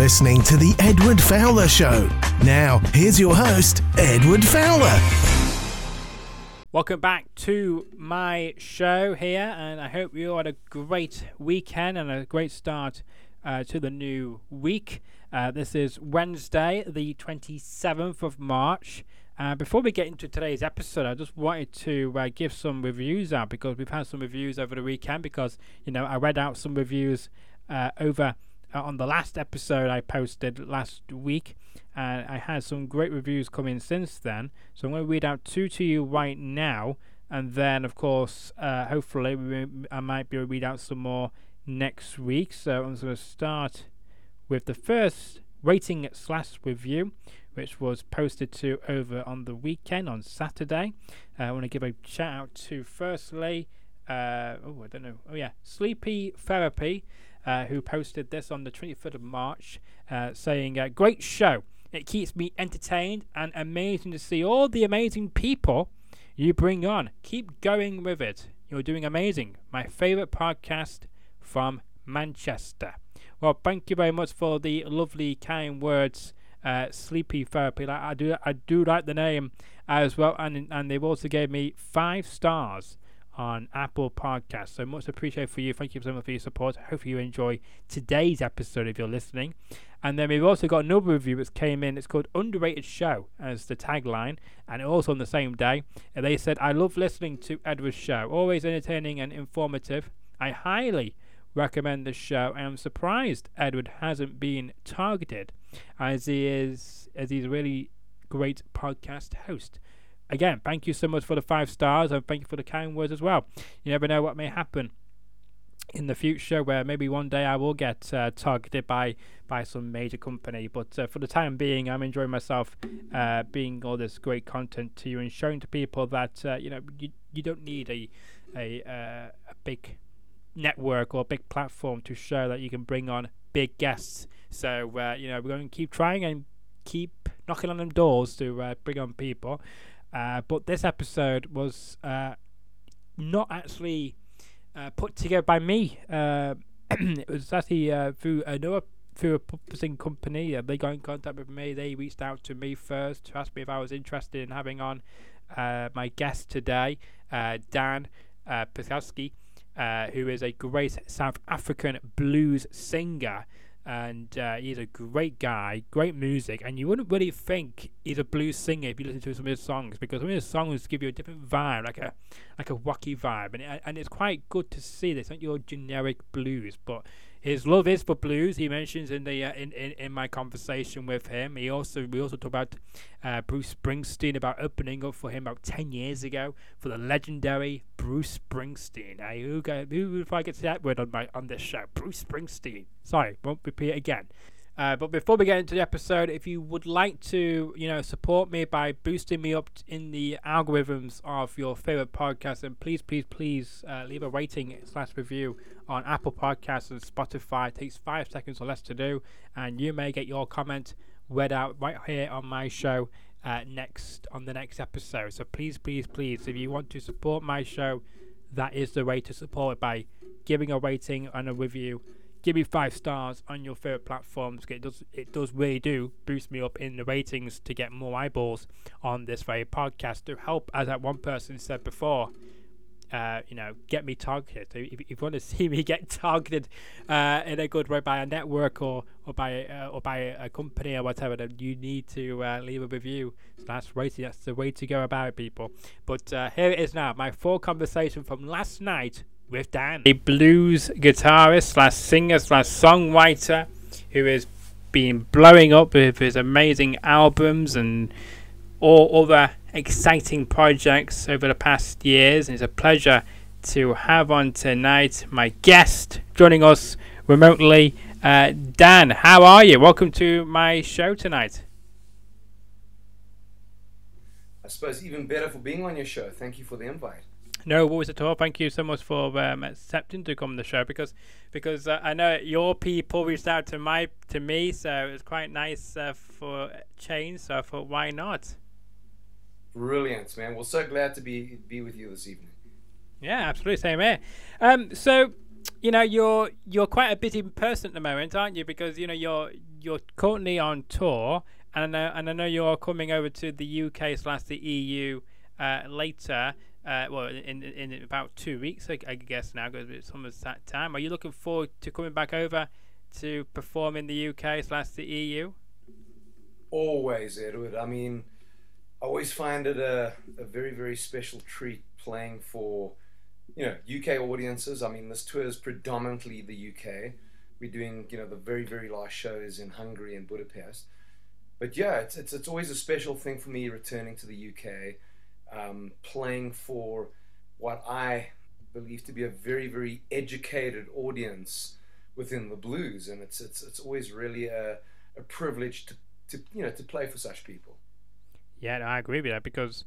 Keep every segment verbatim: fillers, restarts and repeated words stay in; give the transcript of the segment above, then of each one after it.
listening to The Edward Fowler Show. Now, here's your host, Edward Fowler. Welcome back to my show here, and I hope you all had a great weekend and a great start uh, to the new week. Uh, this is Wednesday, the twenty-seventh of March. Uh, before we get into today's episode, I just wanted to uh, give some reviews out, because we've had some reviews over the weekend, because, you know, I read out some reviews uh, over uh, on the last episode I posted last week, and I had some great reviews come in since then. So I'm going to read out two to you right now, and then, of course, uh, hopefully we, I might be able to read out some more next week. So I'm going to start with the first rating slash review, which was posted to over on the weekend on Saturday. Uh, I want to give a shout out to firstly, uh, oh I don't know, oh yeah, Sleepy Therapy, uh, who posted this on the twenty-third of March, uh, saying, uh, "Great show. It keeps me entertained and amazing to see all the amazing people you bring on. Keep going with it. You're doing amazing. My favorite podcast from Manchester." Well, thank you very much for the lovely, kind words, uh, Sleepy Therapy. Like, I do, I do like the name as well, and and they've also gave me five stars on Apple Podcasts. So much appreciated for you. Thank you so much for your support. Hopefully you enjoy today's episode if you're listening. And then we've also got another review that came in. It's called Underrated Show as the tagline, and also on the same day. And they said, "I love listening to Edward's show. Always entertaining and informative. I highly recommend the show. I am surprised Edward hasn't been targeted, as he is as he's a really great podcast host." Again, thank you so much for the five stars, and thank you for the kind words as well. You never know what may happen in the future, where maybe one day I will get uh, targeted by by some major company. But uh, for the time being, I'm enjoying myself, uh, being all this great content to you and showing to people that uh, you know you you don't need a a uh, a big network or big platform to show that you can bring on big guests. So uh, you know we're going to keep trying and keep knocking on them doors to uh, bring on people. Uh, but this episode was uh, not actually uh, put together by me. Uh, it was actually uh, through another through a publishing company. Uh, they got in contact with me. They reached out to me first to ask me if I was interested in having on uh, my guest today, uh, Dan uh, Piskowski. Uh, who is a great South African blues singer, and uh, he's a great guy, great music, and you wouldn't really think he's a blues singer if you listen to some of his songs, because some of his songs give you a different vibe, like a like a wacky vibe, and it, and it's quite good to see this, not your generic blues, but his love is for blues. He mentions in the uh, in, in in my conversation with him. He also we also talk about uh, Bruce Springsteen, about opening up for him about ten years ago for the legendary Bruce Springsteen. Hey, who go, who if I get to that word on my on this show? Bruce Springsteen. Sorry, won't repeat it again. Uh, but before we get into the episode, if you would like to, you know, support me by boosting me up in the algorithms of your favorite podcast, then please, please, please uh, leave a rating slash review on Apple Podcasts and Spotify. It takes five seconds or less to do, and you may get your comment read out right here on my show uh, next on the next episode. So please, please, please, if you want to support my show, that is the way to support it, by giving a rating and a review. Give me five stars on your favorite platforms. It does, it does really do boost me up in the ratings to get more eyeballs on this very podcast, to help, as that one person said before, uh, you know, get me targeted. So if, if you want to see me get targeted uh, in a good way by a network or or by uh, or by a company or whatever, then you need to uh, leave a review. So that's rating. That's the way to go about it, people. But uh, here it is now, my full conversation from last night with Dan, a blues guitarist slash singer slash songwriter who has been blowing up with his amazing albums and all other exciting projects over the past years. And it's a pleasure to have on tonight my guest joining us remotely, uh, Dan. How are you? Welcome to my show tonight. I suppose even better for being on your show. Thank you for the invite. No worries at all. Thank you so much for um, accepting to come on the show, because because uh, I know your people reached out to my to me, so it's quite nice uh, for a change. So I thought, why not? Brilliant, man. We're so glad to be be with you this evening. Yeah, absolutely. Same here. Um, so you know, you're you're quite a busy person at the moment, aren't you? Because you know you're you're currently on tour, and I know, and I know you're coming over to the U K slash the E U uh, later. Uh, well, in, in in about two weeks, I, I guess now, because it's almost that time. Are you looking forward to coming back over to perform in the U K slash the E U? Always, Edward. I mean, I always find it a, a very, very special treat playing for, you know, U K audiences. I mean, this tour is predominantly the U K. We're doing, you know, the very, very last shows in Hungary and Budapest. But yeah, it's it's, it's always a special thing for me returning to the U K, um, playing for what I believe to be a very, very educated audience within the blues, and it's it's it's always really a, a privilege to, to you know to play for such people. Yeah, no, I agree with that, because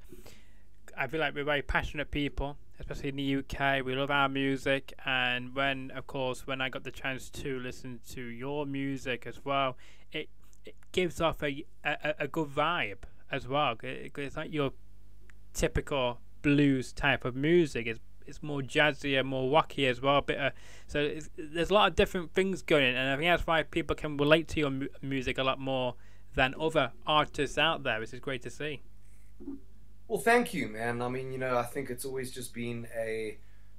I feel like we're very passionate people, especially in the U K. We love our music, and when, of course, when I got the chance to listen to your music as well, it it gives off a a, a good vibe as well. It, it's not your typical blues type of music. It's it's more jazzy and more wacky as well. A bit of, so it's, there's a lot of different things going on, and I think that's why people can relate to your mu- music a lot more than other artists out there, which is great to see. Well, thank you, man. I mean, you know, I think it's always just been a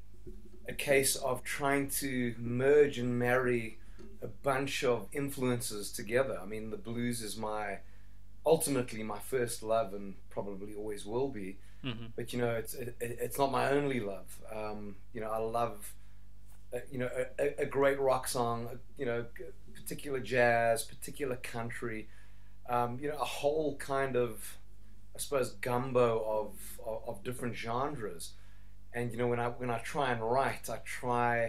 a case of trying to merge and marry a bunch of influences together. I mean, the blues is my ultimately my first love, and probably always will be. Mm-hmm. But you know, it's it, it's not my only love. Um, you know, I love uh, you know a, a great rock song. You know, particular jazz, particular country. Um, you know, a whole kind of, I suppose, gumbo of, of of different genres. And you know, when I when I try and write, I try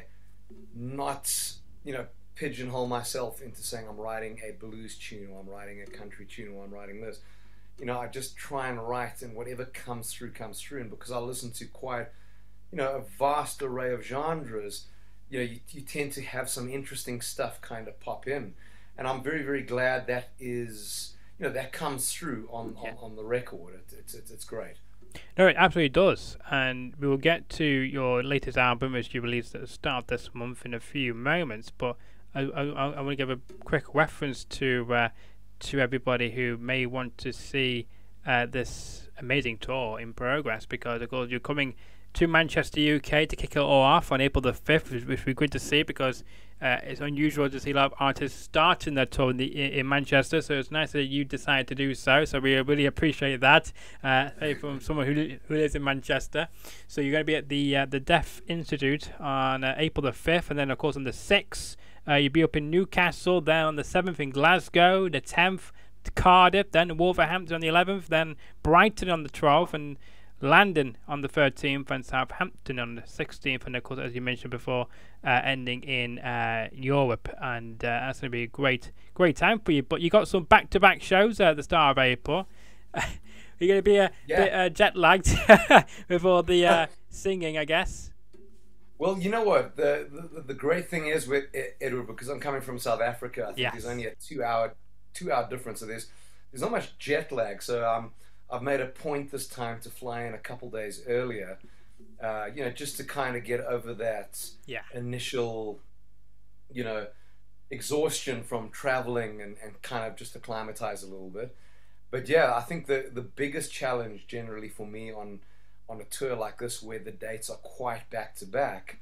not you know pigeonhole myself into saying I'm writing a blues tune, or I'm writing a country tune, or I'm writing this. You know, I just try and write, and whatever comes through comes through. And because I listen to quite, you know, a vast array of genres, you know, you, you tend to have some interesting stuff kind of pop in. And I'm very, very glad that is, you know, that comes through on, Yeah. on, on the record. It, it's, it's it's great. No, it absolutely does, and we will get to your latest album, which you released at the start of this month, in a few moments. But I, I, I want to give a quick reference to uh, to everybody who may want to see uh, this amazing tour in progress, because of course you're coming to Manchester, U K to kick it all off on April the fifth, which which we're good to see, because uh, it's unusual to see a lot of artists starting their tour in, the, in, in Manchester, so it's nice that you decided to do so, so we really appreciate that uh, from someone who, li- who lives in Manchester. So you're going to be at the uh, the Deaf Institute on uh, April the fifth, and then of course on the sixth uh, you'll be up in Newcastle, then on the seventh in Glasgow, the tenth Cardiff, then Wolverhampton on the eleventh, then Brighton on the twelfth, and London on the thirteenth, and Southampton on the sixteenth, and of course, as you mentioned before, uh, ending in uh, Europe, and uh, that's going to be a great, great time for you. But you got some back-to-back shows at the start of April. You're going to be a Yeah. bit uh, jet-lagged with all the uh, singing, I guess. Well, you know what? The, the the great thing is with E- Edward, because I'm coming from South Africa, I think Yes. there's only a two hour two hour difference. So there's there's not much jet lag. So um, I've made a point this time to fly in a couple days earlier, uh, you know, just to kind of get over that Yeah. initial, you know, exhaustion from traveling, and, and kind of just acclimatize a little bit. But yeah, I think the the biggest challenge generally for me on on a tour like this, where the dates are quite back to back,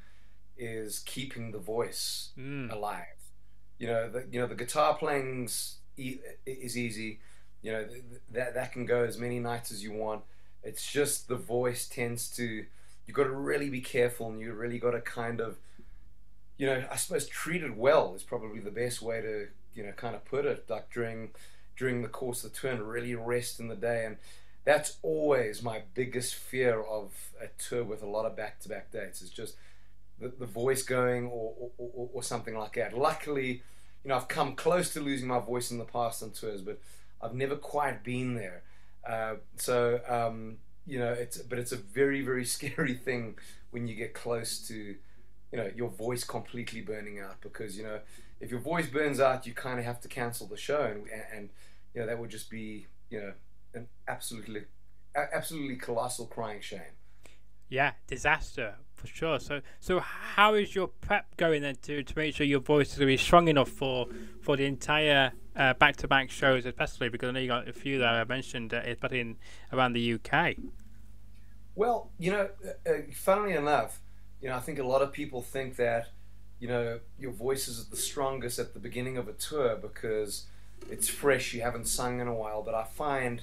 is keeping the voice Mm. alive. You know, the you know the guitar playing's e- is easy. You know, th- that that can go as many nights as you want. It's just the voice tends to, you've got to really be careful, and you really got to kind of, you know, I suppose treat it well is probably the best way to, you know, kind of put it. Like during during the course of the tour, and really rest in the day. And that's always my biggest fear of a tour with a lot of back-to-back dates, is just the, the voice going, or, or, or, or something like that. Luckily, you know, I've come close to losing my voice in the past on tours, but I've never quite been there. Uh, so, um, you know, it's but it's a very, very scary thing when you get close to, you know, your voice completely burning out, because, you know, if your voice burns out, you kind of have to cancel the show, and, and you know, that would just be, you know, an absolutely, absolutely colossal crying shame. Yeah, disaster for sure. So, so how is your prep going then to, to make sure your voice is going to be strong enough for for the entire uh, back-to-back shows, especially because I know you got a few that I mentioned, uh, especially in around the U K. Well, you know, uh, uh, funnily enough, you know, I think a lot of people think that, you know, your voice is the strongest at the beginning of a tour because it's fresh, you haven't sung in a while. But I find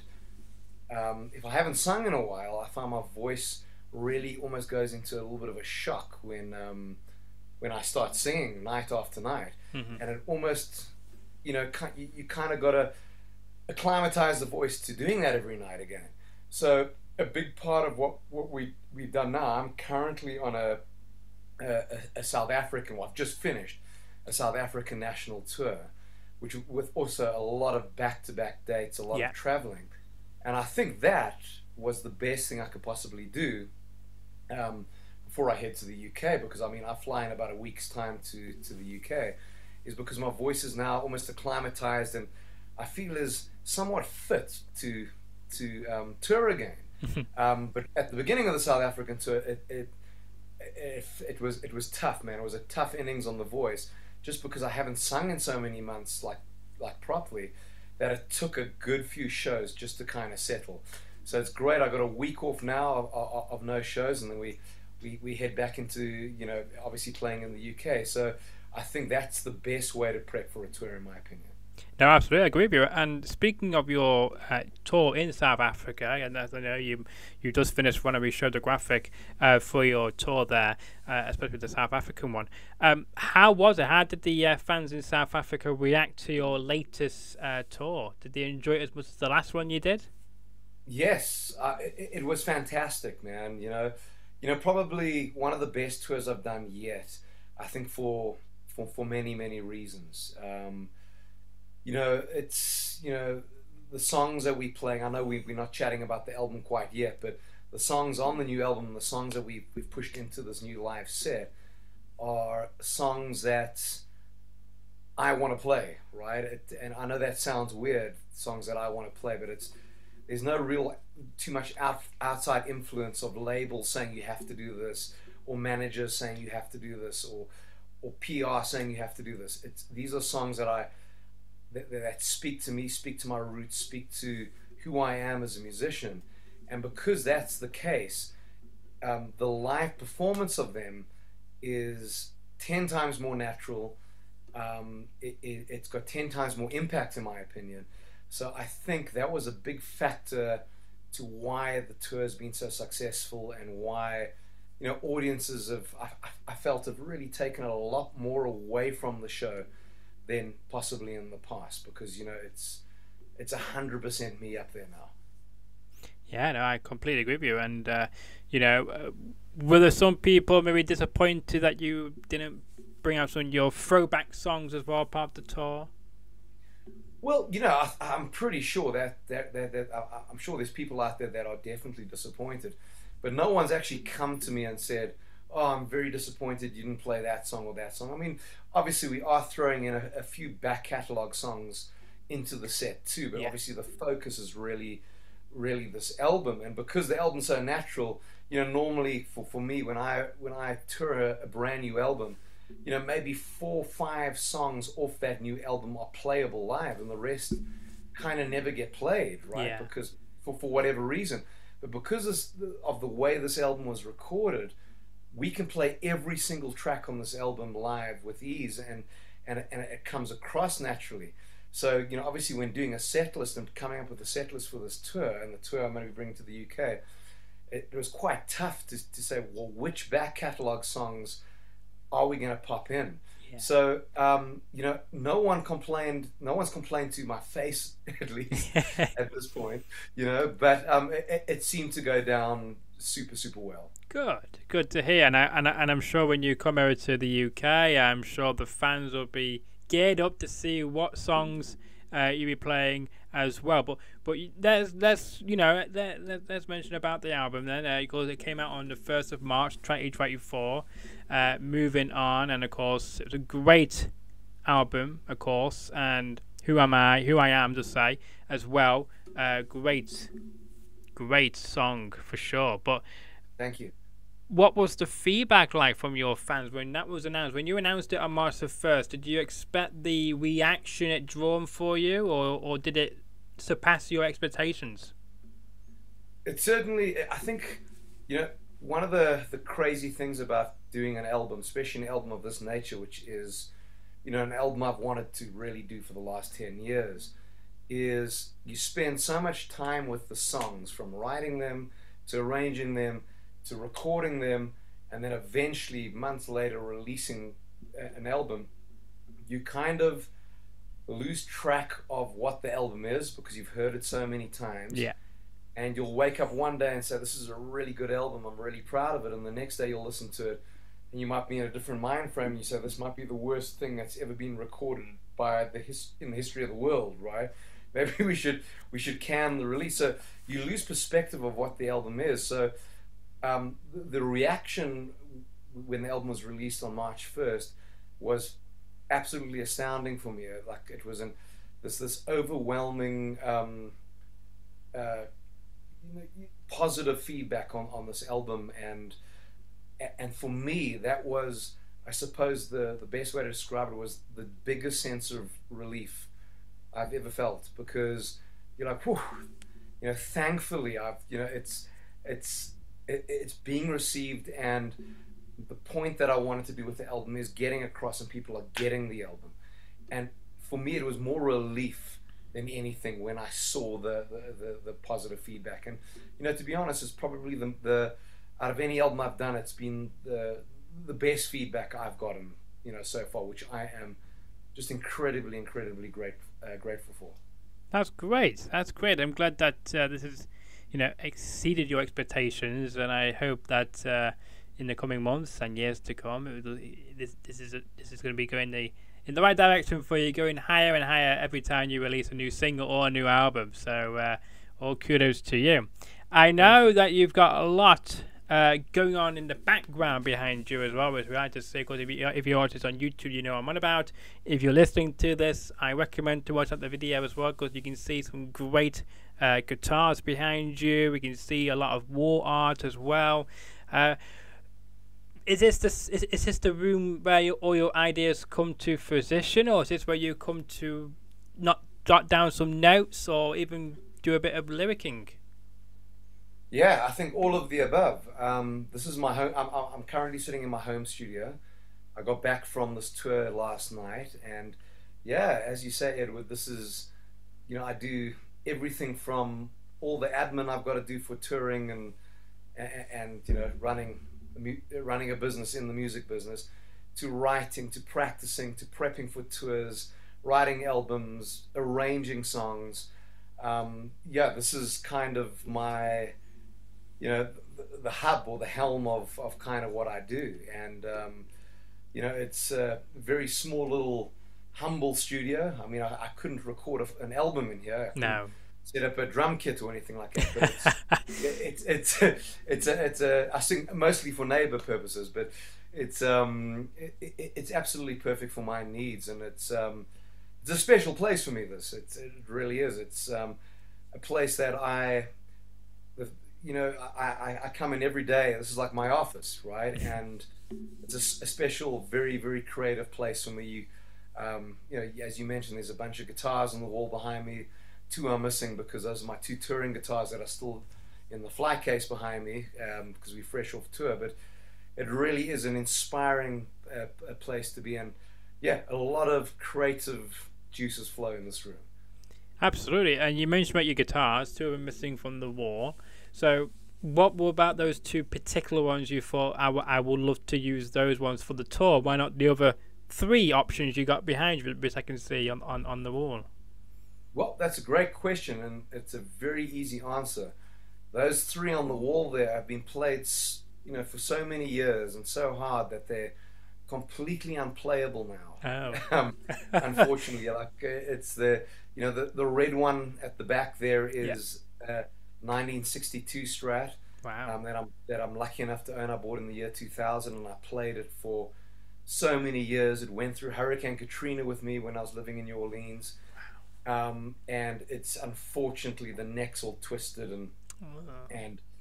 um, if I haven't sung in a while, I find my voice really almost goes into a little bit of a shock when um, when I start singing night after night, Mm-hmm. and it almost, you know, ki- you, you kind of got to acclimatize the voice to doing that every night again. So a big part of what, what we, we've done now, I'm currently on a, a, a South African, well, I've just finished a South African national tour, which with also a lot of back-to-back dates, a lot Yeah. of traveling. And I think that was the best thing I could possibly do um, before I head to the U K, because I mean, I fly in about a week's time to, to the U K, is because my voice is now almost acclimatized and I feel is somewhat fit to to um, tour again. Um, but at the beginning of the South African tour, it, it it it was it was tough, man. It was a tough innings on the voice, just because I haven't sung in so many months, like like properly, that it took a good few shows just to kind of settle. So it's great. I got a week off now of, of, of no shows, and then we, we we head back into, you know, obviously playing in the U K. So I think that's the best way to prep for a tour, in my opinion. No, absolutely, I agree with you. And speaking of your uh, tour in South Africa, and as I know you you just finished one, and we showed the graphic uh, for your tour there, uh, especially the South African one. Um, how was it? How did the uh, fans in South Africa react to your latest uh, tour? Did they enjoy it as much as the last one you did? Yes, uh, it, it was fantastic, man. You know, you know, probably one of the best tours I've done yet. I think for for for many many reasons. Um, you know, it's, you know, the songs that we playing. I know we we're not chatting about the album quite yet, but the songs on the new album, the songs that we've we've pushed into this new live set, are songs that I want to play, right? It, and I know that sounds weird, songs that I want to play, but it's there's no real too much out, outside influence of labels saying you have to do this, or managers saying you have to do this, or or P R saying you have to do this. It's these are songs that I that, that speak to me, speak to my roots, speak to who I am as a musician, and because that's the case, um, the live performance of them is ten times more natural. Um, it, it, it's got ten times more impact, in my opinion. So I think that was a big factor to why the tour has been so successful, and why, you know, audiences have, I, I felt, have really taken it a lot more away from the show than possibly in the past, because, you know, it's it's a hundred percent me up there now. Yeah, no, I completely agree with you. And uh, you know, uh, were there some people maybe disappointed that you didn't bring out some of your throwback songs as well, part of the tour? Well, you know, I, I'm pretty sure that that, that, that I, I'm sure there's people out there that are definitely disappointed, but no one's actually come to me and said, "Oh, I'm very disappointed you didn't play that song or that song." I mean, obviously we are throwing in a, a few back catalogue songs into the set too, but Yeah. obviously the focus is really, really this album. And because the album's so natural, you know, normally for, for me when I when I tour a, a brand new album, you know, maybe four, five songs off that new album are playable live, and the rest kind of never get played, right? Yeah. Because for, for whatever reason. But because this, of the way this album was recorded, we can play every single track on this album live with ease, and, and, and it comes across naturally. So, you know, obviously when doing a set list and coming up with a set list for this tour, and the tour I'm going to be bringing to the U K, it, it was quite tough to, to say, well, which back catalogue songs are we going to pop in? Yeah. So, um, you know, no one complained, no one's complained to my face, at least, at this point, you know, but um, it, it seemed to go down super, super well. Good, good to hear. And I, and I, and I'm sure when you come over to the U K, I'm sure the fans will be geared up to see what songs uh, you'll be playing as well. But but let's let's you know let, let, let's mention about the album then, uh, because it came out on the first of March, twenty twenty-four. Uh, moving on, and of course it was a great album, of course, and who am I? Who I am to say as well. Uh, great, great song for sure. But Thank you. what was the feedback like from your fans when that was announced? When you announced it on March the first, did you expect the reaction it drawn for you, or, or did it surpass your expectations? It certainly, I think, you know, one of the, the crazy things about doing an album, especially an album of this nature, which is, you know, an album I've wanted to really do for the last ten years, is you spend so much time with the songs, from writing them to arranging them to recording them, and then eventually months later releasing an album. You kind of lose track of what the album is because you've heard it so many times. Yeah. And you'll wake up one day and say, this is a really good album, I'm really proud of it, and the next day you'll listen to it and you might be in a different mind frame and you say, this might be the worst thing that's ever been recorded by the his in the history of the world, right? Maybe we should we should can the release. So you lose perspective of what the album is. So um, the, the reaction when the album was released on March first was absolutely astounding for me. Like, it was an this this overwhelming um, uh, you know, positive feedback on, on this album, and and for me that was, I suppose, the the best way to describe it was the biggest sense of relief I've ever felt, because you're like, whew, you know, thankfully I've, you know, it's it's it, it's being received, and the point that I wanted to do with the album is getting across, and people are getting the album. And for me it was more relief than anything when I saw the the, the, the positive feedback. And you know, to be honest, it's probably the, the out of any album I've done, it's been the the best feedback I've gotten, you know, so far, which I am just incredibly, incredibly great, uh, grateful for. That's great. That's great. I'm glad that uh, this has, you know, exceeded your expectations, and I hope that uh, in the coming months and years to come, it will, this this is a, this is going to be going the in the right direction for you, going higher and higher every time you release a new single or a new album. So, uh, all kudos to you. I know that you've got a lot Uh, going on in the background behind you as well, which we like to say, because if, you, if you're watching on YouTube, you know what I'm on about. If you're listening to this, I recommend to watch out the video as well, because you can see some great uh, guitars behind you. We can see a lot of wall art as well. Uh, is this the, is, is this the room where you, all your ideas come to fruition, or is this where you come to not jot down some notes or even do a bit of lyricking? Yeah, I think all of the above. Um, this is my home. I'm, I'm currently sitting in my home studio. I got back from this tour last night, and yeah, as you say, Edward, this is, you know, I do everything from all the admin I've got to do for touring and and, and you know, running running a business in the music business, to writing, to practicing, to prepping for tours, writing albums, arranging songs. Um, yeah, this is kind of my, you know, the, the hub or the helm of, of kind of what I do. And, um, you know, it's a very small little humble studio. I mean, I, I couldn't record a, an album in here. I no. Set up a drum kit or anything like that. But it's, it's, it's, a, it's, a, it's a, I sing mostly for neighbor purposes, but it's, um, it, it, it's absolutely perfect for my needs. And it's, um, it's a special place for me, this. It's, it really is. It's um, a place that I, you know, I, I, I come in every day. This is like my office, right? And it's a, a special, very, very creative place for me. You, um, you know, as you mentioned, there's a bunch of guitars on the wall behind me. Two are missing because those are my two touring guitars that are still in the fly case behind me, um, because we're fresh off tour. But it really is an inspiring uh, a place to be in. Yeah, a lot of creative juices flow in this room. Absolutely. And you mentioned about your guitars, two of them missing from the wall. So what were about those two particular ones you thought, I, w- I would love to use those ones for the tour? Why not the other three options you got behind you, which I can see on, on, on the wall? Well, that's a great question, and it's a very easy answer. Those three on the wall there have been played, you know, for so many years and so hard that they're completely unplayable now. Oh. um, unfortunately, like it's the, you know, the, the red one at the back there is yeah. uh, nineteen sixty-two Strat. Wow. Um, that I'm that I'm lucky enough to own. I bought in the year two thousand, and I played it for so many years. It went through Hurricane Katrina with me when I was living in New Orleans. Um, and it's unfortunately the neck's all twisted and oh. and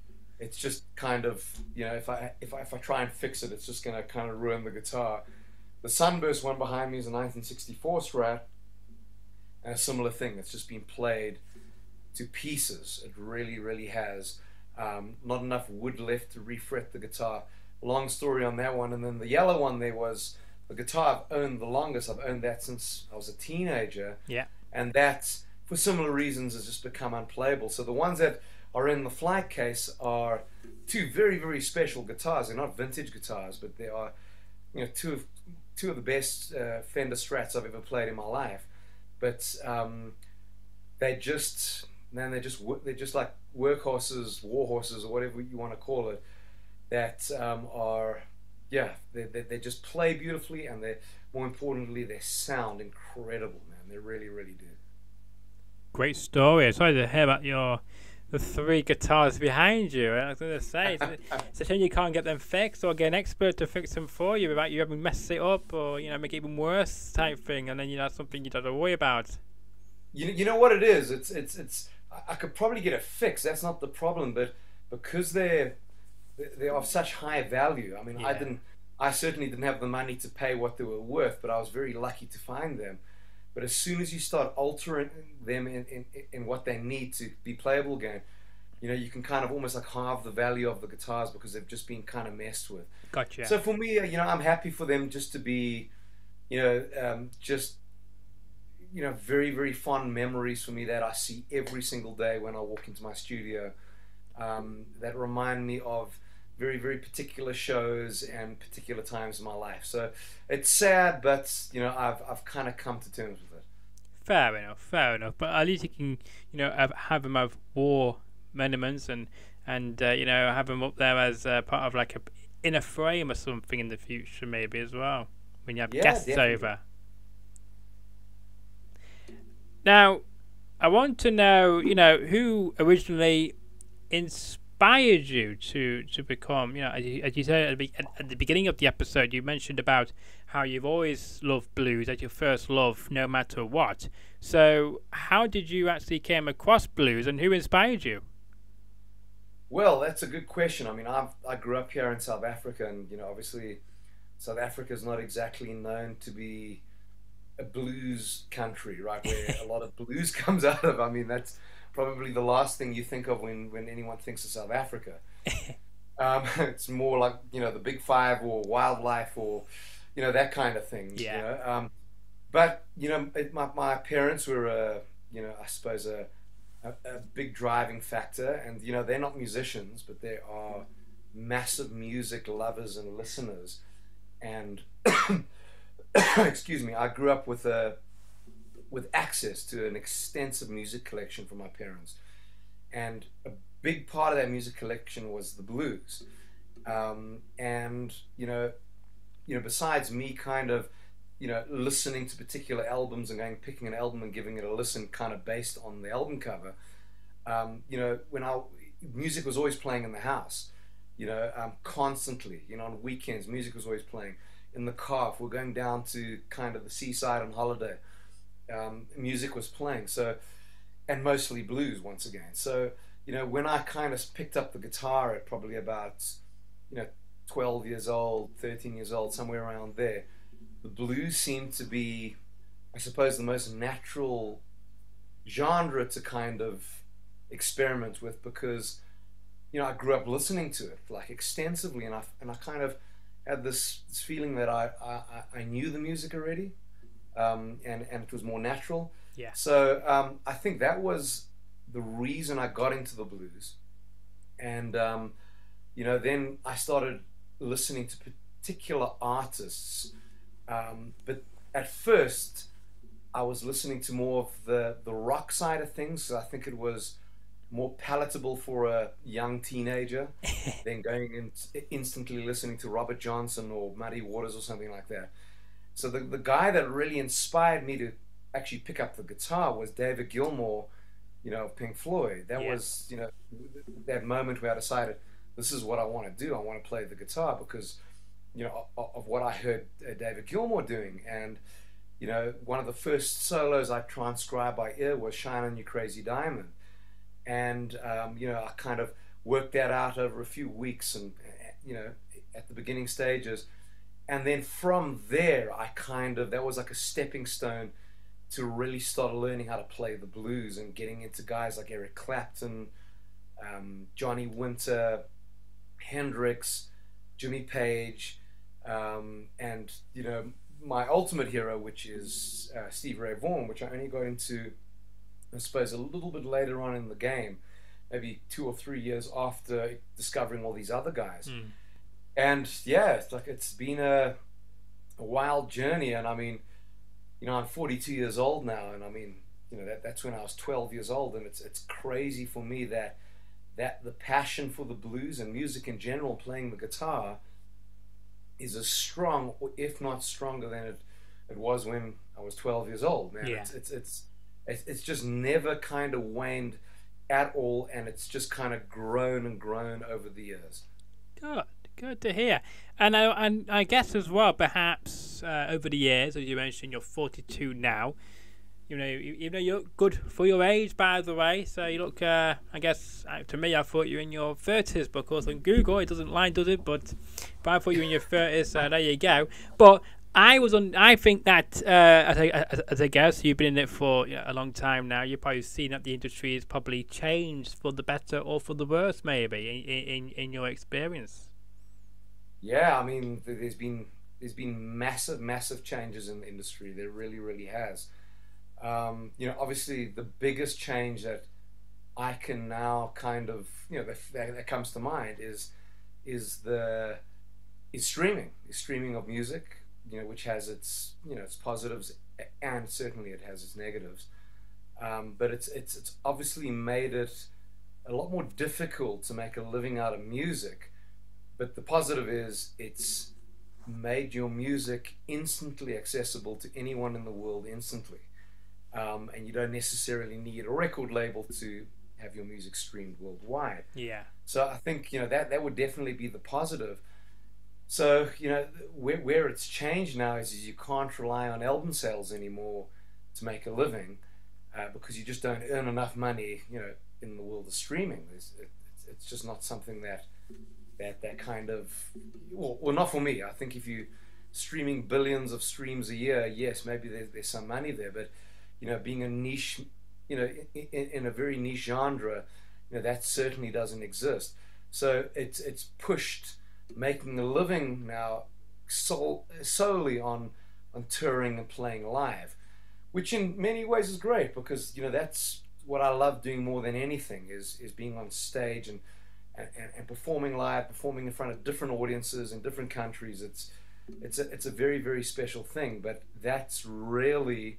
it's just kind of, you know, if I if I, if I try and fix it, it's just going to kind of ruin the guitar. The Sunburst one behind me is a nineteen sixty-four Strat, and a similar thing. It's just been played to pieces. It really, really has. Um, not enough wood left to refret the guitar. Long story on that one. And then the yellow one there was the guitar I've owned the longest. I've owned that since I was a teenager. Yeah. And that, for similar reasons, has just become unplayable. So the ones that are in the flight case are two very, very special guitars. They're not vintage guitars, but they are, you know, two of two of the best uh, Fender Strats I've ever played in my life. But um, they just, man, they just they're just like workhorses, war horses, or whatever you want to call it. That um, are, yeah, they, they they just play beautifully, and they, more importantly, they sound incredible, man. They really, really do. Great story. Sorry to hear about your the three guitars behind you. I was going to say, it's, it's a shame you can't get them fixed or get an expert to fix them for you without you having messed it up or, you know, make it even worse type thing, and then you know something you don't have to worry about. You you know what it is? It's it's it's. I could probably get it fixed. That's not the problem, but because they're they're of such high value. I mean, Yeah. I didn't. I certainly didn't have the money to pay what they were worth, but I was very lucky to find them. But as soon as you start altering them in, in, in what they need to be playable again, you know, you can kind of almost like halve the value of the guitars because they've just been kind of messed with. Gotcha. So for me, you know, I'm happy for them just to be, you know, um, just, you know, very, very fond memories for me that I see every single day when I walk into my studio, um, that remind me of very, very particular shows and particular times in my life. So it's sad, but, you know, I've I've kind of come to terms with it. Fair enough, fair enough. But at least you can, you know, have, have them have war monuments and, and uh, you know, have them up there as uh, part of like a in a frame or something in the future maybe as well, when you have Yeah, guests definitely. over. Now, I want to know, you know, who originally inspired you to, to become, you know, as you, as you said at the, be- at, at the beginning of the episode, you mentioned about how you've always loved blues as your first love, no matter what. So, how did you actually came across blues, and who inspired you? Well, that's a good question. I mean, I've, I grew up here in South Africa, and, you know, obviously South Africa is not exactly known to be a blues country, right, where a lot of blues comes out of. I mean, that's probably the last thing you think of when, when anyone thinks of South Africa. Um, it's more like, you know, the Big Five or Wildlife or, you know, that kind of thing. Yeah. You know? Um, but, you know, it, my, my parents were, a, you know, I suppose a, a, a big driving factor. And, you know, they're not musicians, but they are massive music lovers and listeners. And, excuse me, I grew up with a with access to an extensive music collection from my parents, and a big part of that music collection was the blues. Um, and you know, you know, besides me kind of, you know, listening to particular albums and going picking an album and giving it a listen, kind of based on the album cover, um, you know, when I music was always playing in the house, you know, um, constantly, you know, on weekends, music was always playing in the car. If we're going down to kind of the seaside on holiday, um, music was playing. So, and mostly blues once again. So, you know, when I kind of picked up the guitar at probably about, you know, twelve years old, thirteen years old, somewhere around there, the blues seemed to be, I suppose, the most natural genre to kind of experiment with, because, you know, I grew up listening to it like extensively, and I and I kind of had this, this feeling that I, I, I knew the music already, um, and and it was more natural. Yeah. So um, I think that was the reason I got into the blues, and um, you know, then I started listening to particular artists, um, but at first I was listening to more of the the rock side of things. So I think it was more palatable for a young teenager than going and instantly listening to Robert Johnson or Muddy Waters or something like that. So the, the guy that really inspired me to actually pick up the guitar was David Gilmour, you know, of Pink Floyd. That Yeah. was, you know, that moment where I decided, this is what I want to do. I want to play the guitar because, you know, of, of what I heard uh, David Gilmour doing. And, you know, one of the first solos I transcribed by ear was Shine On You Crazy Diamond. And, um, you know, I kind of worked that out over a few weeks and, you know, at the beginning stages. And then from there, I kind of, that was like a stepping stone to really start learning how to play the blues and getting into guys like Eric Clapton, um, Johnny Winter, Hendrix, Jimmy Page, um, and, you know, my ultimate hero, which is uh, Stevie Ray Vaughan, which I only got into, I suppose, a little bit later on in the game, maybe two or three years after discovering all these other guys. Mm. And yeah, it's like it's been a, a wild journey. And I mean, you know, I'm forty-two years old now, and I mean, you know, that that's when I was twelve years old, and it's it's crazy for me that that the passion for the blues and music in general, playing the guitar, is as strong, if not stronger, than it, it was when I was twelve years old. Man, yeah. it's, it's it's it's it's just never kind of waned at all, and it's just kind of grown and grown over the years. Good, good to hear. And I and I guess as well, perhaps uh, over the years, as you mentioned, you're forty-two now. You know, you, you know, you look good for your age, by the way. So you look, uh, I guess, uh, to me, I thought you were in your thirties, but of course on Google it doesn't lie, does it? But, but I thought you were in your thirties, so there you go. But I was on. I think that uh, as, a, as, as a guest, you've been in it for you know, a long time now. You've probably seen that the industry has probably changed for the better or for the worse, maybe in in, in your experience. Yeah, I mean, there's been there's been massive, massive changes in the industry. There really, really has. Um, you know, obviously the biggest change that I can now kind of, you know, that, that comes to mind is is the is streaming, is streaming of music, you know, which has its, you know, its positives and certainly it has its negatives. Um, but it's it's it's obviously made it a lot more difficult to make a living out of music. But the positive is it's made your music instantly accessible to anyone in the world instantly. Um, and you don't necessarily need a record label to have your music streamed worldwide. Yeah. So I think, you know, that, that would definitely be the positive. So, you know, where, where it's changed now is, is you can't rely on album sales anymore to make a living uh, because you just don't earn enough money, you know, in the world of streaming. It's, it, it's just not something that, that, that kind of, well, well, not for me. I think if you streaming billions of streams a year, yes, maybe there's, there's some money there, but you know, being a niche, you know, in, in a very niche genre, you know, that certainly doesn't exist. So it's it's pushed making a living now sol- solely on on touring and playing live, which in many ways is great because, you know, that's what I love doing more than anything is is being on stage and and, and performing live, performing in front of different audiences in different countries. It's it's a, it's a very, very special thing, but that's really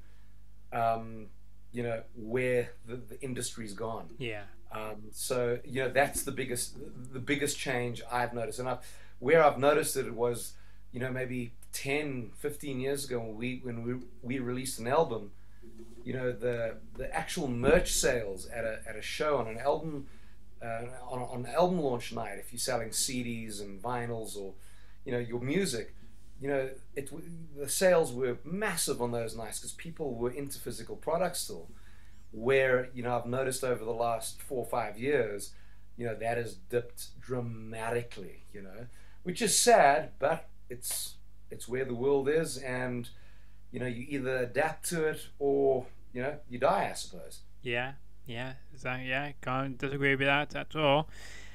Um, you know, where the, the industry's gone. Yeah. Um, so, you know, that's the biggest the biggest change I've noticed. And I've, where I've noticed it was, you know, maybe ten, fifteen years ago when we when we, we released an album, you know, the the actual merch sales at a at a show on an album uh, on, on an album launch night, if you're selling C Ds and vinyls or, you know, your music, you know, it, the sales were massive on those nights because people were into physical products still. Where, you know, I've noticed over the last four or five years, you know, that has dipped dramatically, you know, which is sad, but it's it's where the world is, and, you know, you either adapt to it or, you know, you die, I suppose. Yeah, yeah, so, yeah, can't disagree with that at all.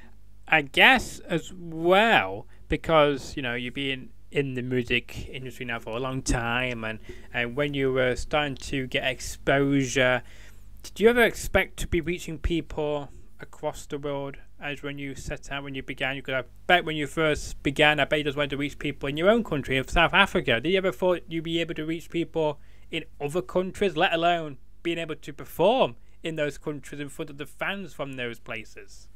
I guess as well, because, you know, you've been in the music industry now for a long time, and, and when you were starting to get exposure, did you ever expect to be reaching people across the world as when you set out, when you began? You could have bet when you first began, I bet you just wanted to reach people in your own country of South Africa. Did you ever thought you'd be able to reach people in other countries, let alone being able to perform in those countries in front of the fans from those places?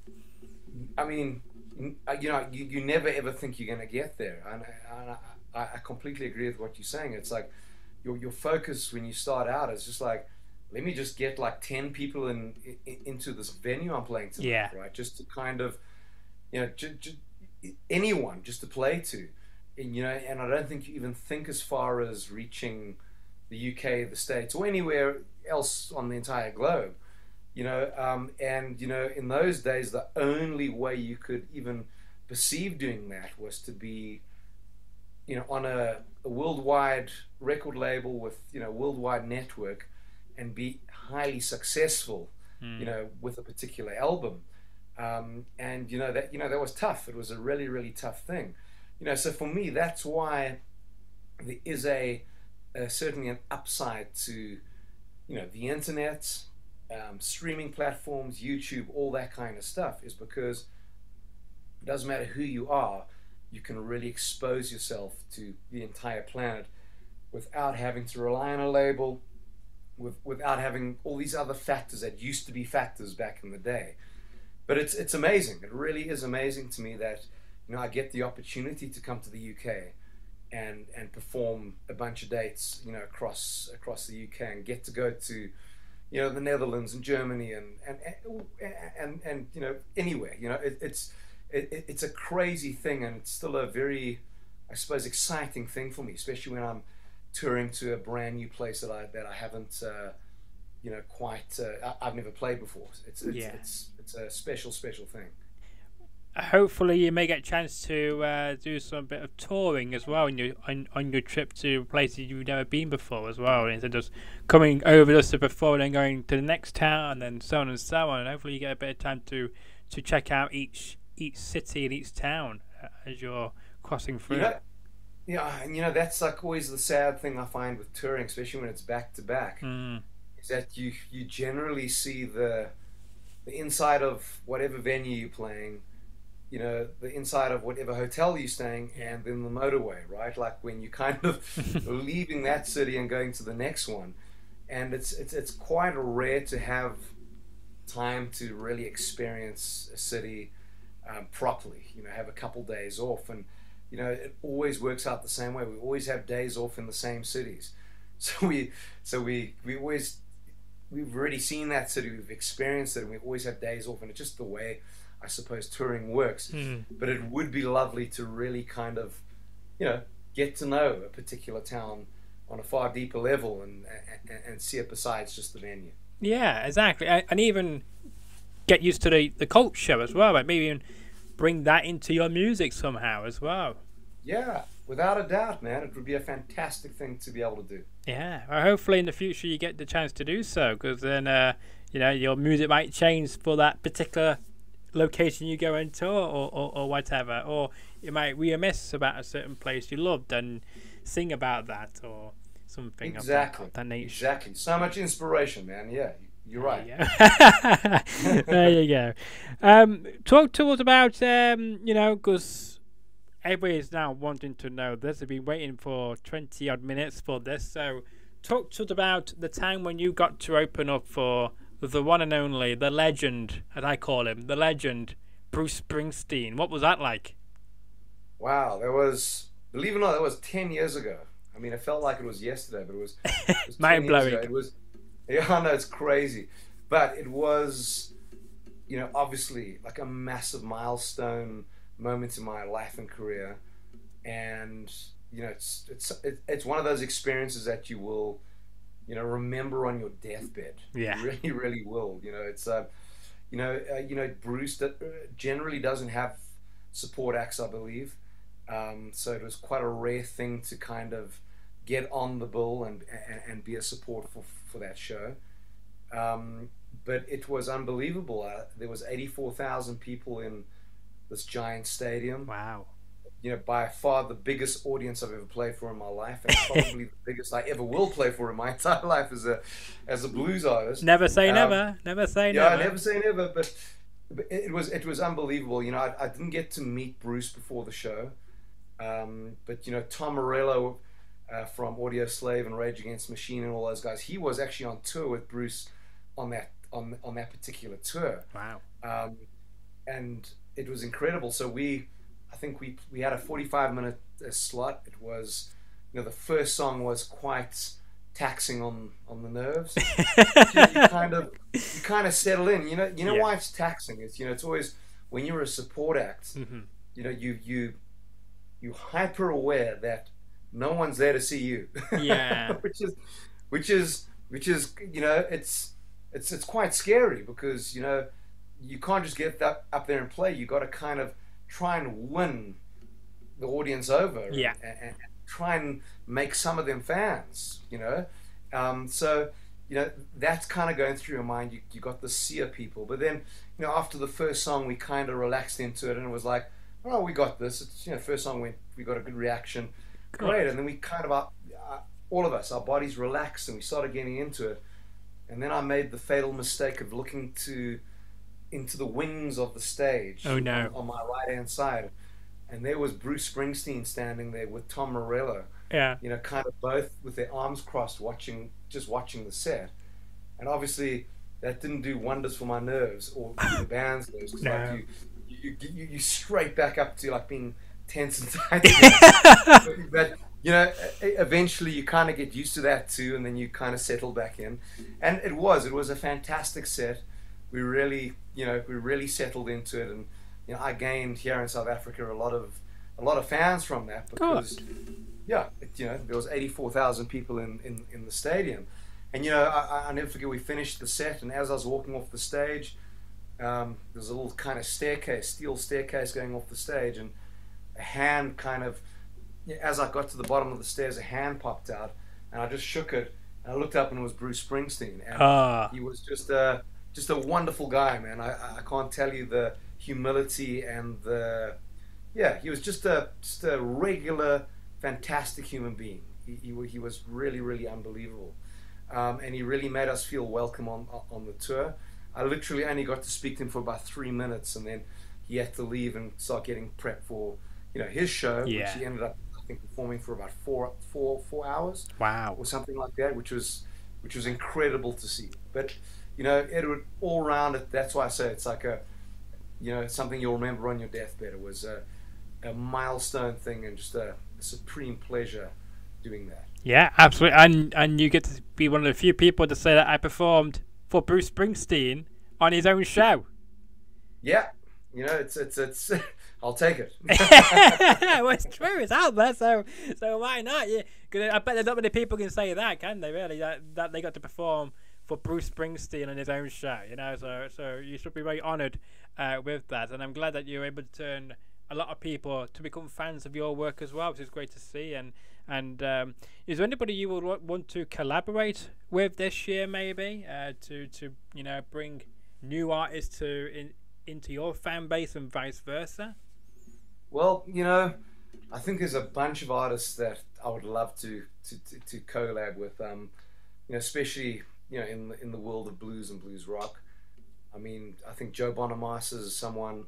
I mean, you know, you, you never ever think you're going to get there, and, and I, I completely agree with what you're saying. It's like your your focus when you start out is just like, let me just get like ten people in, in into this venue I'm playing tonight, yeah. right? Just to kind of, you know, j- j- anyone just to play to, and you know, and I don't think you even think as far as reaching the U K, the States, or anywhere else on the entire globe. you know, um, and you know, in those days, the only way you could even perceive doing that was to be, you know, on a, a worldwide record label with, you know, worldwide network, and be highly successful, Mm. you know, with a particular album. Um, and you know that you know that was tough. It was a really really tough thing, you know. So for me, that's why there is a, a certainly an upside to, you know, the internet, um, streaming platforms, YouTube, all that kind of stuff, is because it doesn't matter who you are, you can really expose yourself to the entire planet without having to rely on a label, with, without having all these other factors that used to be factors back in the day. But it's it's amazing. It really is amazing to me that, you know, I get the opportunity to come to the U K and and perform a bunch of dates, you know, across across the U K, and get to go to, you know, the Netherlands and Germany and and and and, and you know, anywhere. You know, it, it's it, it's a crazy thing, and it's still a very, I suppose, exciting thing for me, especially when I'm touring to a brand new place that I that I haven't, uh, you know, quite uh, I, I've never played before. It's it's, Yeah. it's it's a special special thing. Hopefully, you may get a chance to uh, do some bit of touring as well on your on, on your trip to places you've never been before as well, instead of just coming over just to perform and then going to the next town and then so on and so on. And hopefully, you get a bit of time to to check out each each city and each town uh, as you're crossing through. You know, yeah, and you know that's like always the sad thing I find with touring, especially when it's back to back, Mm. is that you you generally see the the inside of whatever venue you're playing, you know, the inside of whatever hotel you're staying, and then the motorway, right? Like when you're kind of leaving that city and going to the next one, and it's it's it's quite rare to have time to really experience a city um, properly. You know, have a couple days off, and you know, it always works out the same way. We always have days off in the same cities, so we so we we always we've already seen that city, we've experienced it, and we always have days off, and it's just the way, I suppose, touring works. Mm. But it would be lovely to really kind of, you know, get to know a particular town on a far deeper level, and and, and see it besides just the venue. Yeah, exactly, and, and even get used to the the culture as well, and maybe even bring that into your music somehow as well. Yeah, without a doubt, man, it would be a fantastic thing to be able to do. Yeah, well, hopefully in the future you get the chance to do so, because then uh, you know, your music might change for that particular location you go into, or, or, or whatever, or you might reminisce about a certain place you loved and sing about that or something Exactly. of that, that nature. Exactly. So much inspiration, man. Yeah, you're right. There you go. There you go. Um, talk to us about, um, you know, because everybody is now wanting to know this. They've been waiting for twenty odd minutes for this. So talk to us about the time when you got to open up for the one and only, the legend, as I call him, the legend, Bruce Springsteen. What was that like? Wow, that was, believe it or not, that was ten years ago. I mean, it felt like it was yesterday, but it was, it was ten years Mind-blowing. ago. It was, yeah, I know, it's crazy. But it was, you know, obviously like a massive milestone moment in my life and career. And, you know, it's, it's, it's one of those experiences that you will, you know, remember on your deathbed. Yeah. You really, really will. You know, it's, uh, you know, uh, you know, Bruce that generally doesn't have support acts, I believe. Um, so it was quite a rare thing to kind of get on the bill and and, and be a support for for that show. Um, but it was unbelievable. Uh, there was eighty-four thousand people in this giant stadium. Wow. You know, by far the biggest audience I've ever played for in my life, and probably the biggest I ever will play for in my entire life as a as a blues artist. Never say Um, never. Never say Yeah, never. I never say never, but, but it was it was unbelievable. You know, I, I didn't get to meet Bruce before the show, um, but you know, Tom Morello uh, from Audio Slave and Rage Against the Machine and all those guys, he was actually on tour with Bruce on that on on that particular tour. Wow. Um, and it was incredible. So we, I think we we had a forty-five minute uh, slot. It was, you know, the first song was quite taxing on on the nerves. you, you kind of you kind of settle in. You know you know Yeah. why it's taxing? It's, you know, it's always when you're a support act. Mm-hmm. You know, you you you hyper aware that no one's there to see you. Yeah. which is which is which is you know, it's it's it's quite scary because, you know, you can't just get that up there and play. You got to kind of try and win the audience over, yeah, and, and try and make some of them fans, you know. Um, so, you know, that's kind of going through your mind. You you got this sea of people, but then, you know, after the first song, we kind of relaxed into it, and it was like, oh, we got this. It's, you know, first song went, we got a good reaction, great, and then we kind of, uh, all of us, our bodies relaxed, and we started getting into it, and then I made the fatal mistake of looking to into the wings of the stage. Oh no! On, on my right hand side, and there was Bruce Springsteen standing there with Tom Morello. Yeah. You know, kind of both with their arms crossed, watching, just watching the set, and obviously that didn't do wonders for my nerves or the band's nerves. Cause no. Like you, you, you, you straight back up to like being tense and tight again. But you know, eventually you kind of get used to that too, and then you kind of settle back in. And it was, it was a fantastic set. We really, you know, we really settled into it, and you know, I gained here in South Africa a lot of, a lot of fans from that because, Good. yeah, it, you know, there was eighty-four thousand people in, in, in the stadium, and you know, I, I never forget we finished the set, and as I was walking off the stage, um, there was a little kind of staircase, steel staircase going off the stage, and a hand kind of, as I got to the bottom of the stairs, a hand popped out, and I just shook it, and I looked up, and it was Bruce Springsteen, and uh. he was just a just a wonderful guy, man. I, I can't tell you the humility and the, yeah, he was just a just a regular, fantastic human being. He he, he was really really unbelievable, um, and he really made us feel welcome on on the tour. I literally only got to speak to him for about three minutes, and then he had to leave and start getting prepped for, you know, his show, yeah. which he ended up, I think, performing for about four, four, four hours. Wow. Or something like that, which was, which was incredible to see. But, you know, Edward, all round it, that's why I say it's like a, you know, something you'll remember on your deathbed. It was a, a milestone thing and just a, a supreme pleasure doing that. Yeah, absolutely. And and you get to be one of the few people to say that I performed for Bruce Springsteen on his own show. Yeah. You know, it's it's it's. I'll take it. Well, it's true. It's out there, so so why not? Yeah, cause I bet there's not many people can say that, can they? Really, that, that they got to perform for Bruce Springsteen on his own show. You know, so so you should be very honoured uh, with that, and I'm glad that you're able to turn a lot of people to become fans of your work as well, which is great to see. And and um, is there anybody you would want to collaborate with this year, maybe, uh, to to you know bring new artists to in, into your fan base and vice versa? Well, you know, I think there's a bunch of artists that I would love to to, to, to collab with. Um, you know, especially you know in the, in the world of blues and blues rock. I mean, I think Joe Bonamassa is someone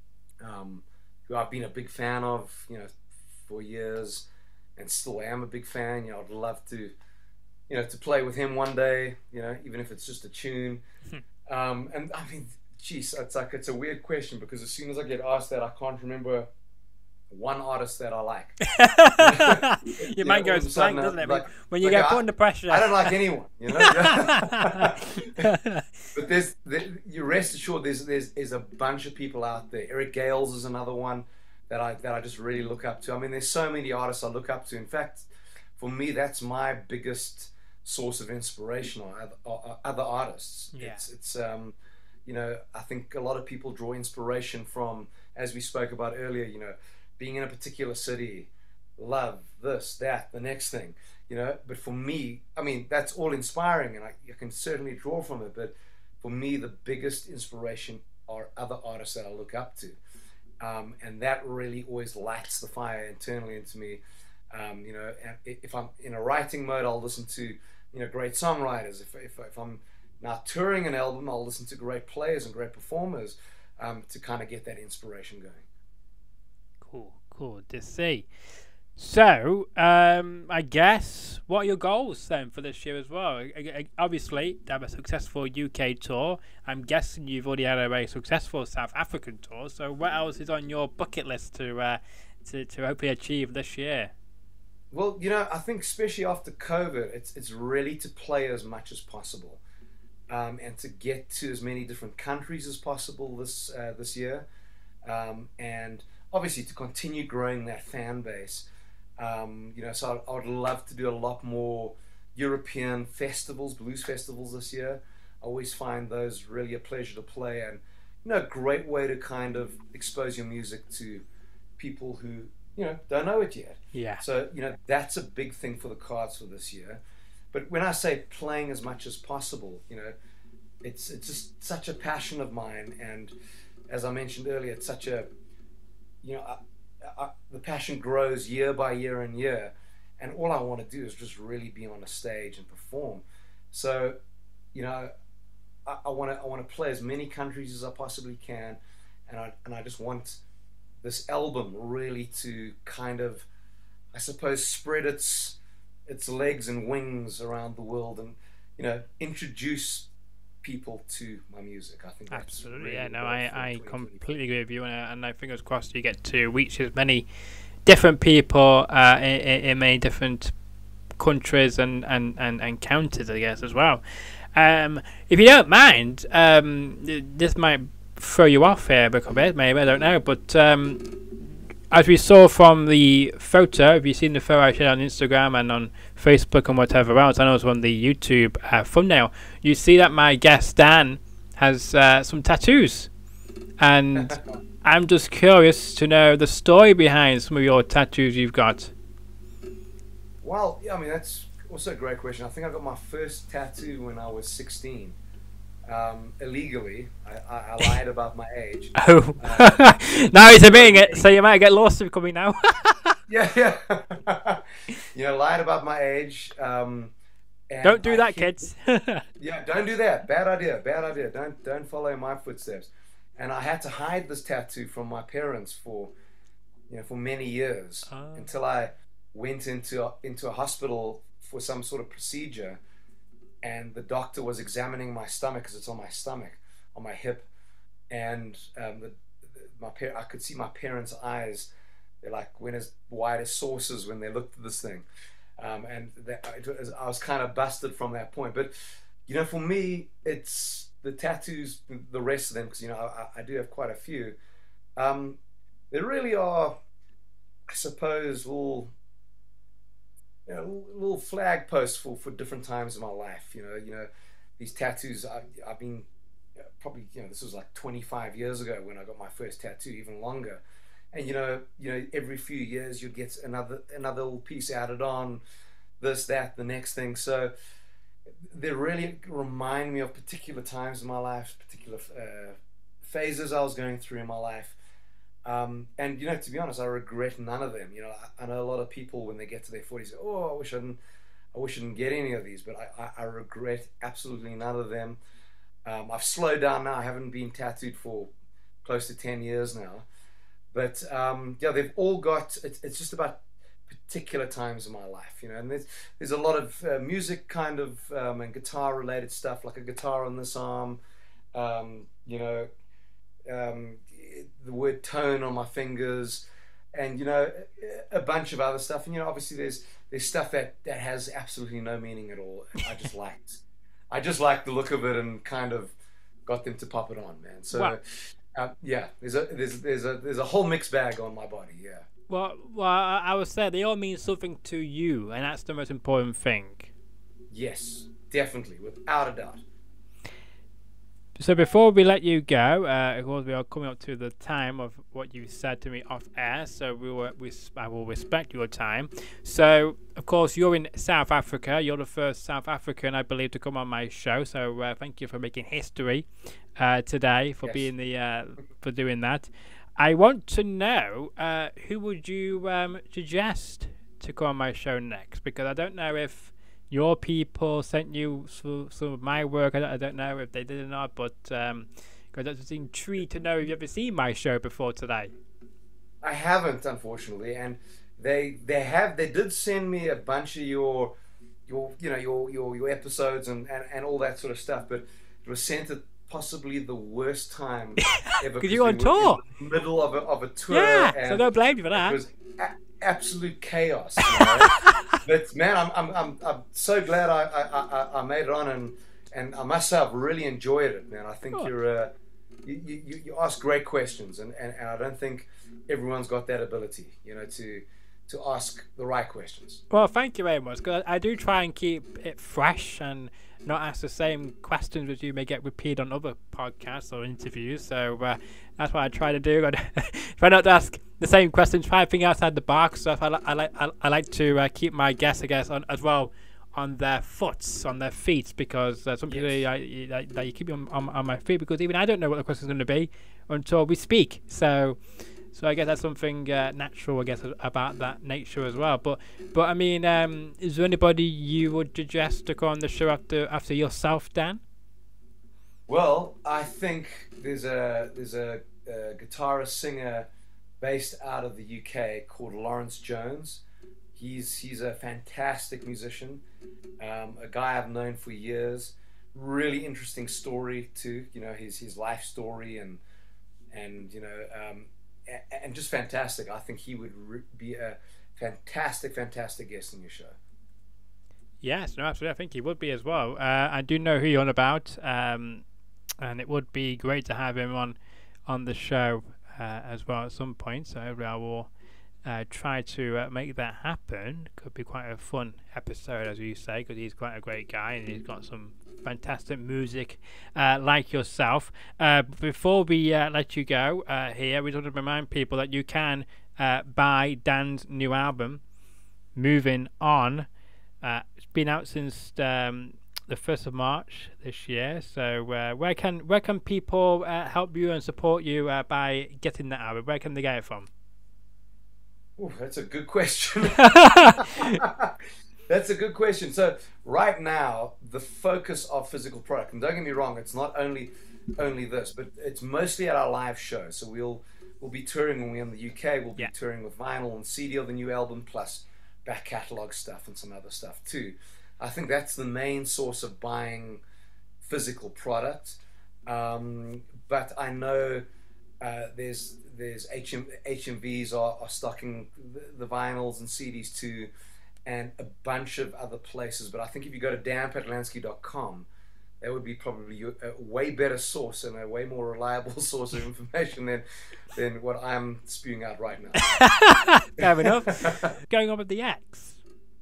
um, who I've been a big fan of, you know, for years, and still am a big fan. You know, I'd love to, you know, to play with him one day. You know, even if it's just a tune. um, and I mean, geez, it's like it's a weird question because as soon as I get asked that, I can't remember one artist that I like. Your you mind know, goes blank, doesn't it? Like, when you like get I, put under pressure. I don't like anyone, you know. But there's, there, you rest assured, there's, there's, there's a bunch of people out there. Eric Gales is another one that I that I just really look up to. I mean, there's so many artists I look up to. In fact, for me, that's my biggest source of inspiration are other, are other artists. Yeah. It's, it's um, you know, I think a lot of people draw inspiration from, as we spoke about earlier, you know, being in a particular city, love this, that, the next thing, you know. But for me, I mean, that's all inspiring, and I, I can certainly draw from it. But for me, the biggest inspiration are other artists that I look up to, um, and that really always lights the fire internally into me. Um, you know, if I'm in a writing mode, I'll listen to, you know, great songwriters. If if, if I'm now touring an album, I'll listen to great players and great performers um, to kind of get that inspiration going. Cool, cool to see. So, um, I guess, what are your goals then for this year as well? I, I, obviously, to have a successful U K tour. I'm guessing you've already had a very successful South African tour. So, what else is on your bucket list to uh, to, to hopefully achieve this year? Well, you know, I think especially after COVID, it's it's really to play as much as possible, um, and to get to as many different countries as possible this uh, this year, um, and obviously to continue growing that fan base. Um, you know, so I, I would love to do a lot more European festivals, blues festivals this year. I always find those really a pleasure to play, and you know, a great way to kind of expose your music to people who, you know, don't know it yet. Yeah. So, you know, that's a big thing for the cards for this year. But when I say playing as much as possible, you know, it's it's just such a passion of mine, and as I mentioned earlier, it's such a, you know, I, I, the passion grows year by year and year, and all I want to do is just really be on a stage and perform. So, you know, I want to I want to play as many countries as I possibly can, and I and I just want this album really to kind of, I suppose, spread its its legs and wings around the world, and you know, introduce people to my music. I think that's absolutely, really yeah. No, important I, for I twenty completely agree with you, and, uh, and I fingers crossed you get to reach as many different people uh, in, in many different countries and, and, and, and counties, I guess, as well. Um, if you don't mind, um, this might throw you off here a little bit, maybe, I don't know, but um, as we saw from the photo, if you've seen the photo I shared on Instagram and on Facebook and whatever else, I know it's on the YouTube uh, thumbnail, you see that my guest Dan has uh, some tattoos, and I'm just curious to know the story behind some of your tattoos you've got. Well, yeah, I mean, that's also a great question. I think I got my first tattoo when I was sixteen, um, illegally. I, I, I lied about my age. Oh, uh, now he's admitting it, so you might get lost if coming now. yeah, yeah. You know, lied about my age. Um, and don't do I that, hid, kids. Yeah, don't do that. Bad idea. Bad idea. Don't don't follow in my footsteps. And I had to hide this tattoo from my parents for, you know, for many years Oh. until I went into a, into a hospital for some sort of procedure, and the doctor was examining my stomach, because it's on my stomach, on my hip, and um, the, the, my par- I could see my parents' eyes. They're like went as wide as saucers when they looked at this thing, um, and that, it was, I was kind of busted from that point. But you know, for me, it's the tattoos, the rest of them, because you know I, I do have quite a few. Um, they really are, I suppose, little. You know, little flag posts for, for different times in my life. You know, you know, these tattoos. I, I've been probably, you know, this was like twenty-five years ago when I got my first tattoo, even longer. And you know, you know, every few years you'd get another another little piece added on, this, that, the next thing. So they really remind me of particular times in my life, particular uh, phases I was going through in my life. Um, and you know, to be honest, I regret none of them. You know, I, I know a lot of people when they get to their forties say, "Oh, I wish I didn't, I wish I didn't get any of these," but I, I, I regret absolutely none of them. Um, I've slowed down now. I haven't been tattooed for close to ten years now, but um, yeah, they've all got. It's, it's just about particular times in my life, you know. And there's there's a lot of uh, music kind of um, and guitar related stuff, like a guitar on this arm, um, you know. Um, the word tone on my fingers, and you know, a bunch of other stuff. And you know, obviously there's there's stuff that that has absolutely no meaning at all. I just liked I just liked the look of it and kind of got them to pop it on, man. So Wow. uh, yeah, there's a there's there's a there's a whole mixed bag on my body. Yeah. Well, well, I I would say they all mean something to you, and that's the most important thing. Yes, definitely, without a doubt. So before we let you go, uh, of course we are coming up to the time of what you said to me off air, so we will, we, I will respect your time. So, of course, you're in South Africa. You're the first South African, I believe, to come on my show. So uh, thank you for making history uh, today, for Yes. being the uh, for doing that. I want to know uh, who would you um, suggest to come on my show next, because I don't know if your people sent you some, some of my work. I don't, I don't know if they did or not, but um, because I was intrigued to know if you've ever seen my show before today. I haven't, unfortunately, and they they have they did send me a bunch of your your you know your your, your episodes and, and, and all that sort of stuff, but it was sent at possibly the worst time ever. Because you're on we were tour. in the middle of a of a tour. Yeah, and so don't blame you for that. It was a- absolute chaos. You know? But man, I'm I'm I'm I'm so glad I I, I, I made it on, and and I must say I've really enjoyed it, man. I think Good. you're uh, you, you you ask great questions, and, and, and I don't think everyone's got that ability, you know, to to ask the right questions. Well, thank you very much. Because I, I do try and keep it fresh and not ask the same questions which you may get repeated on other podcasts or interviews. So uh, that's what I try to do. I try not to ask the same questions. Try to think outside the box. So I, li- I like I, I like to uh, keep my guests, I guess, on as well on their foots, on their feet, because uh, some people Yes. I, I, I, you keep me on, on, on my feet because even I don't know what the question's going to be until we speak. So. So I guess that's something uh, natural, I guess, about that nature as well. But, but I mean, um, is there anybody you would suggest to go on the show after after yourself, Dan? Well, I think there's a there's a, a guitarist singer based out of the U K called Lawrence Jones. He's he's a fantastic musician, um, a guy I've known for years. Really interesting story too. You know, his his life story and and you know. Um, And just fantastic. I think he would re- be a fantastic, fantastic guest on your show. Yes, no, absolutely. I think he would be as well. Uh, I do know who you're on about, um, and it would be great to have him on on the show uh, as well at some point. So I will uh, try to uh, make that happen. Could be quite a fun episode, as you say, because he's quite a great guy and he's got some fantastic music uh, like yourself. Uh, before we uh, let you go uh, here, we want to remind people that you can uh, buy Dan's new album, Moving On. Uh, it's been out since um, the first of March this year. So uh, where can where can people uh, help you and support you uh, by getting that album? Where can they get it from? Ooh, that's a good question. That's a good question. So right now, the focus of physical product, and don't get me wrong, it's not only only this, but it's mostly at our live show. So we'll we'll be touring when we're in the U K. We'll be Yeah. touring with vinyl and C D of the new album, plus back catalog stuff and some other stuff too. I think that's the main source of buying physical product. Um, but I know uh, there's there's H M, H M Vs are, are stocking the, the vinyls and C Ds too, and a bunch of other places. But I think if you go to dan patlansky dot com, that would be probably a way better source and a way more reliable source of information than than what I'm spewing out right now. Fair enough. Going on with the X.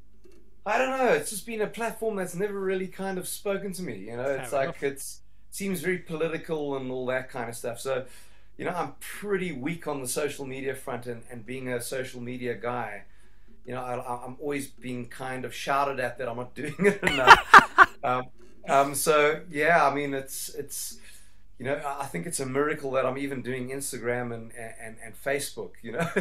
I don't know. It's just been a platform that's never really kind of spoken to me. You know, it's Fair like enough. it's seems very political and all that kind of stuff. So, you know, I'm pretty weak on the social media front, and, and being a social media guy, you know, I, I'm always being kind of shouted at that I'm not doing it enough. um, um, so yeah, I mean, it's it's. You know, I think it's a miracle that I'm even doing Instagram and and, and Facebook, you know.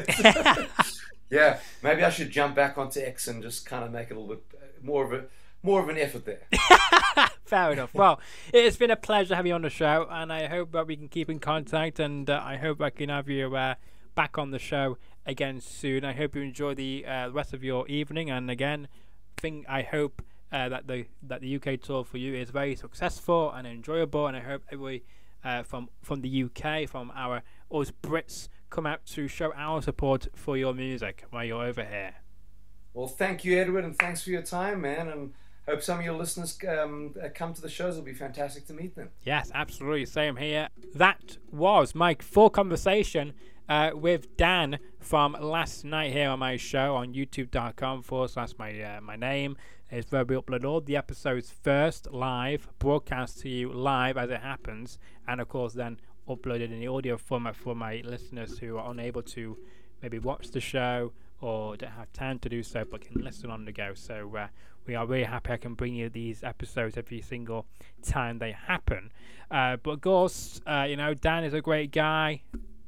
Yeah, maybe I should jump back onto X and just kind of make it a little bit more of a more of an effort there. Fair enough. Well, it's been a pleasure having you on the show, and I hope that we can keep in contact, and uh, I hope I can have you uh, back on the show again soon. I hope you enjoy the uh, rest of your evening, and again, think I hope uh, that the that the U K tour for you is very successful and enjoyable, and I hope everybody uh, from from the U K, from our us Brits, come out to show our support for your music while you're over here. Well, thank you, Edward, and thanks for your time, man, and hope some of your listeners um, come to the shows. It'll be fantastic to meet them. Yes, absolutely. Same here. That was my full conversation uh, with Dan from last night here on my show on youtube.com forward slash my uh, my name. It's where we upload all the episodes first live, broadcast to you live as it happens, and of course then uploaded in the audio format for my listeners who are unable to maybe watch the show or don't have time to do so but can listen on the go. So uh, we are really happy I can bring you these episodes every single time they happen. Uh, but of course, uh, you know, Dan is a great guy.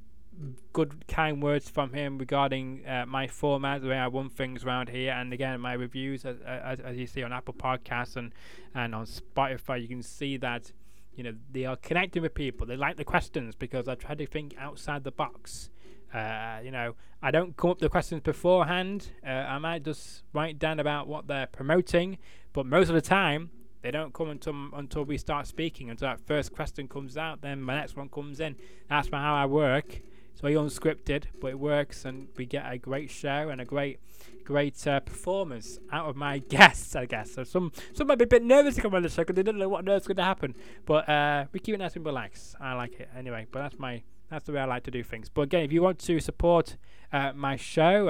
Good kind words from him regarding uh, my format, the way I run things around here, and again my reviews as, as, as you see on Apple Podcasts and, and on Spotify. You can see that, you know, they are connecting with people. They like the questions because I try to think outside the box. Uh, you know, I don't come up with the questions beforehand. Uh, I might just write down about what they're promoting, but most of the time they don't come until until we start speaking. Until that first question comes out, then my next one comes in. That's how I work. It's very unscripted, but it works, and we get a great show and a great, great uh, performance out of my guests, I guess. So some some might be a bit nervous to come on the show because they don't know what on earth's going to happen. But uh, we keep it nice and relaxed. I like it anyway. But that's my that's the way I like to do things. But again, if you want to support uh, my show and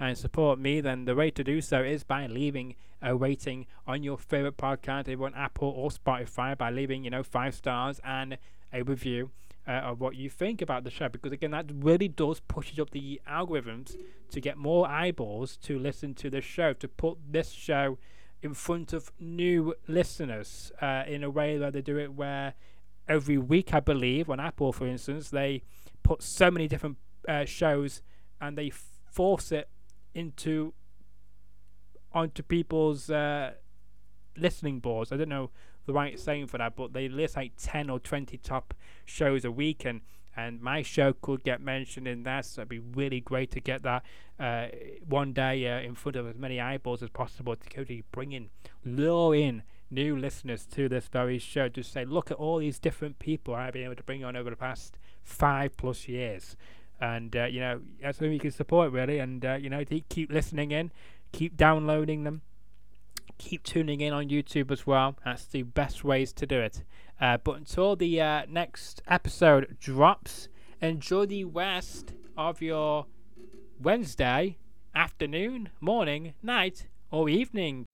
and support me, then the way to do so is by leaving a rating on your favorite podcast, either on Apple or Spotify, by leaving, you know, five stars and a review uh, of what you think about the show, because again, that really does push up the algorithms to get more eyeballs to listen to the show, to put this show in front of new listeners uh, in a way that they do it where every week, I believe, on Apple, for instance, they put so many different uh, shows and they force it into onto people's uh, listening boards. I don't know the right saying for that, but they list like ten or twenty top shows a week, and and my show could get mentioned in that, so it'd be really great to get that uh, one day uh, in front of as many eyeballs as possible to go to bring in, lure in new listeners to this very show. Just say, look at all these different people I've been able to bring on over the past five plus years. And, uh, you know, that's how you can support, really. And, uh, you know, keep listening in, keep downloading them, keep tuning in on YouTube as well. That's the best ways to do it. Uh, but until the uh, next episode drops, enjoy the rest of your Wednesday afternoon, morning, night, or evening.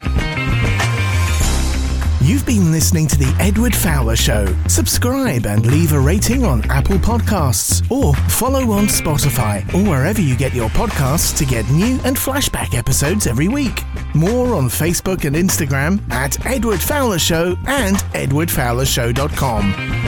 You've been listening to The Edward Fowler Show. Subscribe and leave a rating on Apple Podcasts, or follow on Spotify or wherever you get your podcasts to get new and flashback episodes every week. More on Facebook and Instagram at Edward Fowler Show and edward fowler show dot com.